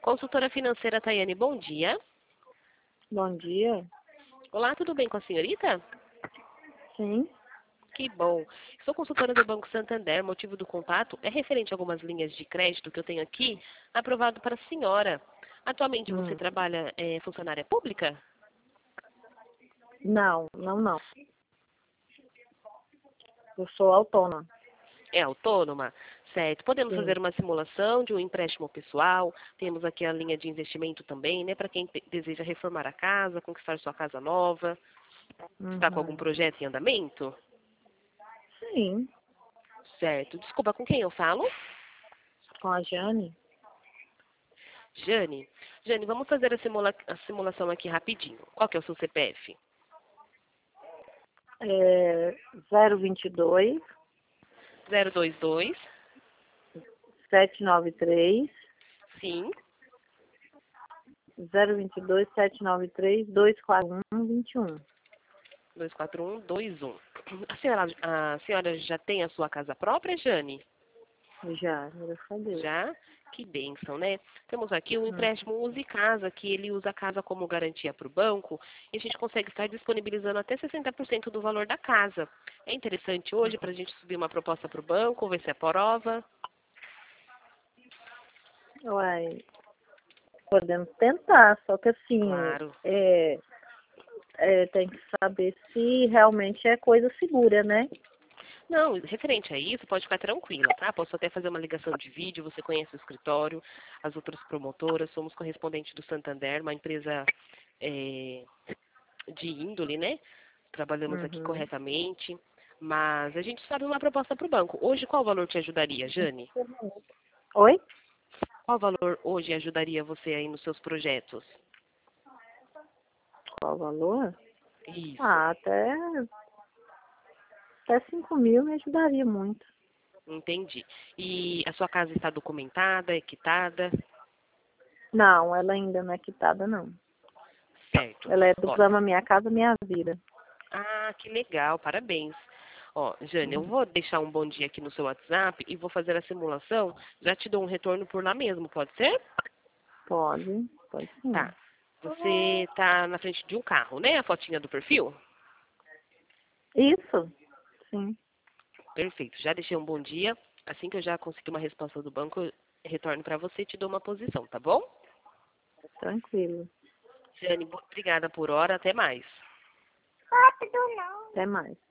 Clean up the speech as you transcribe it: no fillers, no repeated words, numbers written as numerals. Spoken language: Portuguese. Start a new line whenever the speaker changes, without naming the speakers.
Consultora financeira Tayane, bom dia.
Bom dia.
Olá, tudo bem com a senhorita?
Sim.
Que bom. Sou consultora do Banco Santander. Motivo do contato é referente a algumas linhas de crédito que eu tenho aqui, aprovado para a senhora. Atualmente você trabalha funcionária pública?
Não, não, não. Eu sou autônoma.
É autônoma? Certo. Podemos
Sim.
fazer uma simulação de um empréstimo pessoal. Temos aqui a linha de investimento também, né? Para quem deseja reformar a casa, conquistar sua casa nova. Está com algum projeto em andamento?
Sim.
Certo. Desculpa, com quem eu falo?
Com a Jane.
Jane. Jane, vamos fazer a simulação aqui rapidinho. Qual que é o seu CPF?
022
022.
793
Sim.
022 793 241 21.
24121. A senhora já tem a sua casa própria, Jane?
Já, graças a Deus.
Já? Que bênção, né? Temos aqui o empréstimo Use Casa, que ele usa a casa como garantia para o banco e a gente consegue estar disponibilizando até 60% do valor da casa. É interessante hoje para a gente subir uma proposta para o banco, ver se aprova.
Uai, podemos tentar, só que assim,
Claro.
tem que saber se realmente é coisa segura, né?
Não, referente a isso, pode ficar tranquila, tá? Posso até fazer uma ligação de vídeo, você conhece o escritório, as outras promotoras, somos correspondente do Santander, uma empresa de índole, né? Trabalhamos aqui corretamente, mas a gente sabe uma proposta para o banco. Hoje, qual valor te ajudaria, Jane?
Oi?
Qual valor hoje ajudaria você aí nos seus projetos?
Qual o valor?
Isso,
Até 5 mil me ajudaria muito.
entendi. E a sua casa está documentada, equitada?
Não, ela ainda não é quitada, não.
Certo.
Ela é do
Ó,
programa Minha Casa Minha Vida.
ah, que legal, parabéns. Ó, Jane, eu vou deixar um bom dia aqui no seu WhatsApp e vou fazer a simulação. Já te dou um retorno por lá mesmo, pode ser?
Pode sim.
Tá. Você tá na frente de um carro, né? A fotinha do perfil?
Isso? Sim,
Perfeito. Já deixei um bom dia. Assim que eu já conseguir uma resposta do banco, eu retorno para você e te dou uma posição, tá bom?
tranquilo.
Jane, obrigada por hora. Até mais.
Até mais.